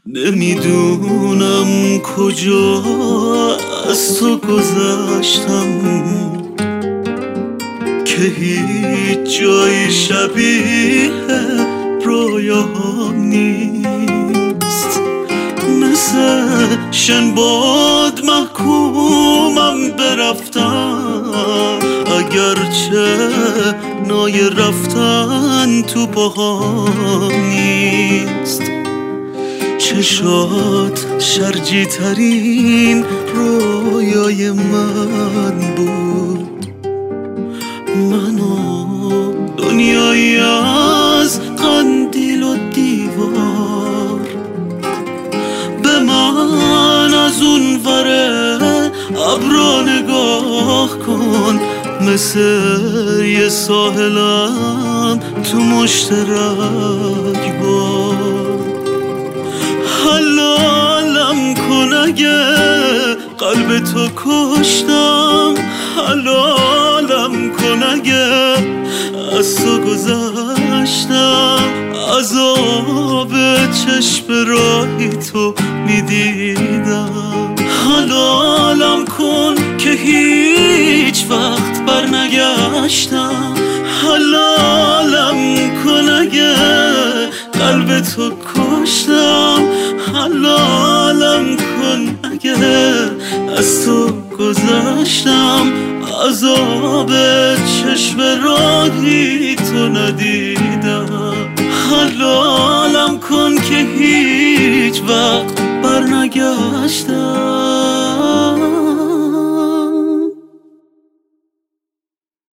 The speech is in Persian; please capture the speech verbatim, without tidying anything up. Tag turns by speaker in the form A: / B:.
A: نمیدونم کجا از تو گذشتم که هیچ جای شبیه رویاها نیست. مثل شنباد محکومم برفتم، اگرچه نای رفتن تو پاهام نیست. چشات شرجی ترین رویای من بود، منو دنیایی از قندیل و دیوار. به من از اون وره ابرا نگاه کن، مثل یه ساحلم تو مشترک بار. حلالم کن اگه قلب تو کشتم، حلالم کن اگه از تو گذشتم. عذاب چشم راهی تو میدیدم. حلالم کن که هیچ وقت بر نگشتم، حلالم کن اگه قلب تو کشتم. حلالم کن اگه از تو گذشتم. عذاب چشم راهی تو ندیدم. حلالم کن که هیچ وقت بر نگشتم.